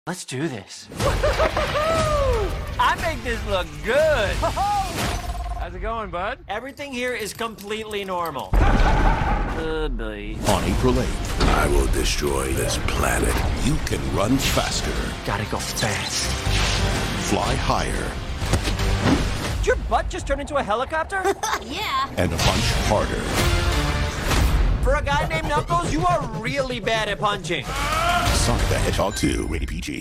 Let's do this. I make this look good. How's it going, bud? Everything here is completely normal. Boy. On April 8th, I will destroy this planet. You can run faster, Gotta go fast. fly higher, Did your butt just turn into a helicopter? Yeah. and punch harder. For a guy named Knuckles, you are really bad at punching. Sonic the Hedgehog 2, rated PG.